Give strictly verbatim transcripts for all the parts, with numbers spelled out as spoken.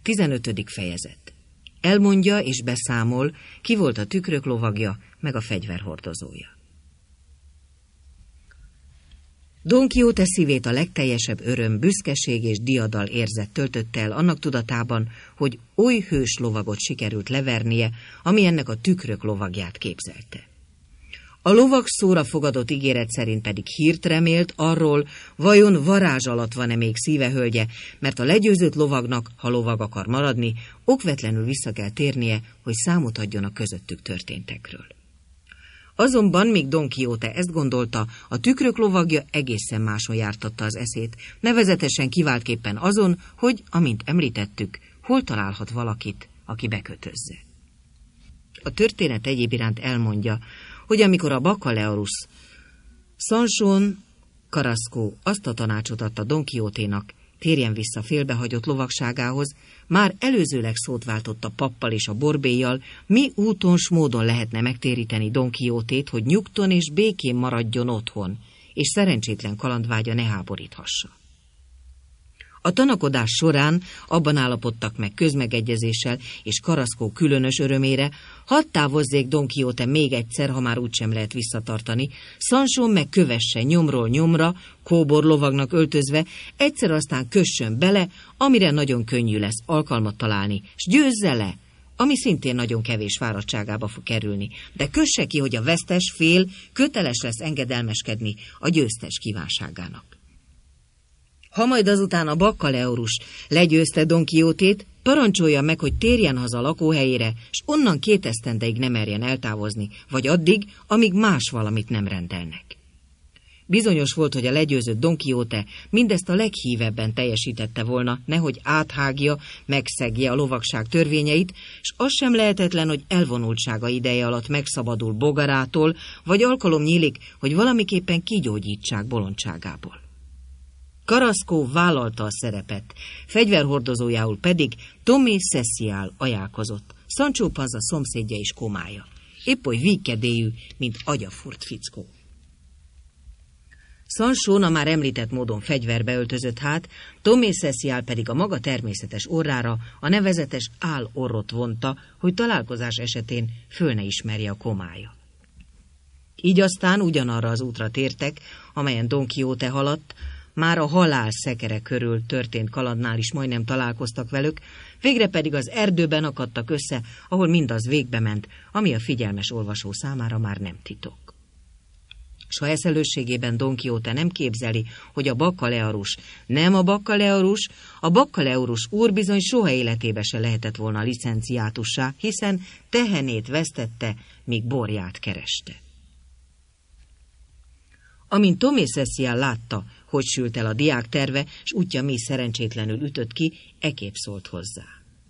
tizenötödik fejezet. Elmondja és beszámol, ki volt a tükrök lovagja, meg a fegyverhordozója. Don Quixote szívét a legteljesebb öröm, büszkeség és diadal érzet töltötte el annak tudatában, hogy oly hős lovagot sikerült levernie, ami ennek a tükrök lovagját képzelte. A lovag szóra fogadott ígéret szerint pedig hírt remélt arról, vajon varázs alatt van-e még szívehölgye, mert a legyőzött lovagnak, ha lovag akar maradni, okvetlenül vissza kell térnie, hogy számot adjon a közöttük történtekről. Azonban, míg Don Quixote ezt gondolta, a tükrök lovagja egészen máson jártatta az eszét, nevezetesen kiváltképpen azon, hogy, amint említettük, hol találhat valakit, aki bekötözze. A történet egyéb iránt elmondja, hogy amikor a Bacalhaurus Sanchón Carrasco azt a tanácsot adta Don Quixoténak, térjen vissza félbehagyott lovagságához, már előzőleg szót váltott a pappal és a borbélyjal, mi úton s módon lehetne megtéríteni Don Quixotét, hogy nyugton és békén maradjon otthon, és szerencsétlen kalandvágya ne háboríthassa. A tanakodás során abban állapodtak meg közmegegyezéssel és Carrasco különös örömére, hadd távozzék Don Quixote még egyszer, ha már úgysem lehet visszatartani, Sanchón meg kövesse nyomról nyomra, kóbor lovagnak öltözve, egyszer aztán kössön bele, amire nagyon könnyű lesz alkalmat találni, s győzze le, ami szintén nagyon kevés fáradtságába fog kerülni, de kösse ki, hogy a vesztes fél köteles lesz engedelmeskedni a győztes kívánságának. Ha majd azután a Bacalhaurus legyőzte Don Quixotét, parancsolja meg, hogy térjen haza a lakóhelyére, s onnan két esztendeig ne merjen eltávozni, vagy addig, amíg más valamit nem rendelnek. Bizonyos volt, hogy a legyőzött Don Quixote mindezt a leghívebben teljesítette volna, nehogy áthágja, megszegje a lovagság törvényeit, s az sem lehetetlen, hogy elvonultsága ideje alatt megszabadul bogarától, vagy alkalom nyílik, hogy valamiképpen kigyógyítsák bolondságából. Carrasco vállalta a szerepet, fegyverhordozójául pedig Tomé Cecial ajánlkozott, Sancho Panza szomszédja és komája. Épp oly vígkedélyű, mint agyafurt fickó. Sanchón a már említett módon fegyverbe öltözött hát, Tomé Cecial pedig a maga természetes orrára a nevezetes álorrot vonta, hogy találkozás esetén föl ne ismerje a komája. Így aztán ugyanarra az útra tértek, amelyen Don Quixote haladt, már a halál szekere körül történt kalandnál is majdnem találkoztak velük, végre pedig az erdőben akadtak össze, ahol mindaz végbe ment, ami a figyelmes olvasó számára már nem titok. S ha eszelősségében Don Quixote nem képzeli, hogy a Bacalhaurus nem a Bacalhaurus, a Bacalhaurus úr bizony soha életébe se lehetett volna licenciátussá, hiszen tehenét vesztette, míg borját kereste. Amint Tomé Cecial látta, hogy sült el a diák terve, s útja mi szerencsétlenül ütött ki, ekép szólt hozzá.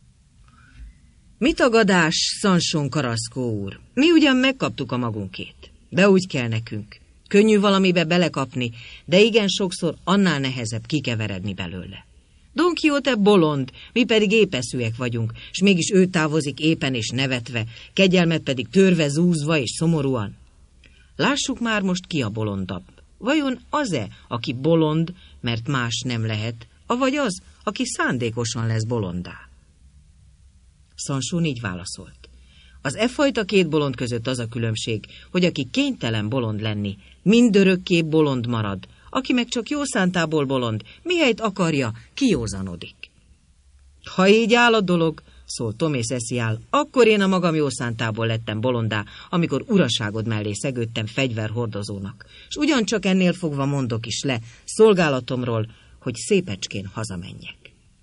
Mi tagadás, Sanchón Carrasco úr? Mi ugyan megkaptuk a magunkét, de úgy kell nekünk. Könnyű valamibe belekapni, de igen sokszor annál nehezebb kikeveredni belőle. Don Quixote bolond, mi pedig épeszűek vagyunk, s mégis ő távozik épen és nevetve, kegyelmet pedig törve, zúzva és szomorúan. Lássuk már most, ki a bolondabb. Vajon az-e, aki bolond, mert más nem lehet, avagy az, aki szándékosan lesz bolondá? Sanchón így válaszolt. Az e fajta két bolond között az a különbség, hogy aki kénytelen bolond lenni, mindörökké bolond marad, aki meg csak jó szántából bolond, mihelyt akarja, kijózanodik. Ha így áll a dolog, szólt Tomé Cecial, akkor én a magam jó szántából lettem bolondá, amikor uraságod mellé szegődtem fegyverhordozónak, s ugyancsak ennél fogva mondok is le szolgálatomról, hogy szépecskén hazamenjek.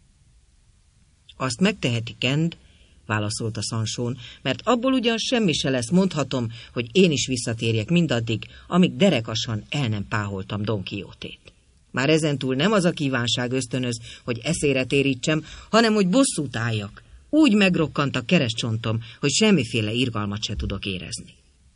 Azt megteheti Kend, válaszolta Sanchón, mert abból ugyan semmi se lesz, mondhatom, hogy én is visszatérjek mindaddig, amíg derekasan el nem páholtam Don Quixotét. Már ezentúl nem az a kívánság ösztönöz, hogy eszére térítsem, hanem hogy bosszút álljak. Úgy megrokkant a keresztcsontom, hogy semmiféle irgalmat se tudok érezni.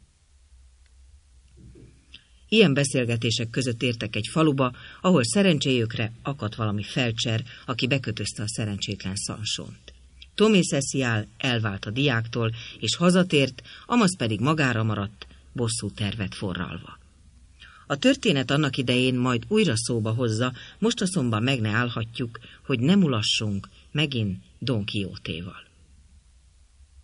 Ilyen beszélgetések között értek egy faluba, ahol szerencséjükre akadt valami felcser, aki bekötözte a szerencsétlen Sanchónt. Tomé Cecial elvált a diáktól, és hazatért, amaz pedig magára maradt, bosszú tervet forralva. A történet annak idején majd újra szóba hozza, most azonban meg ne állhatjuk, hogy ne mulassunk megint Don Quixotéval.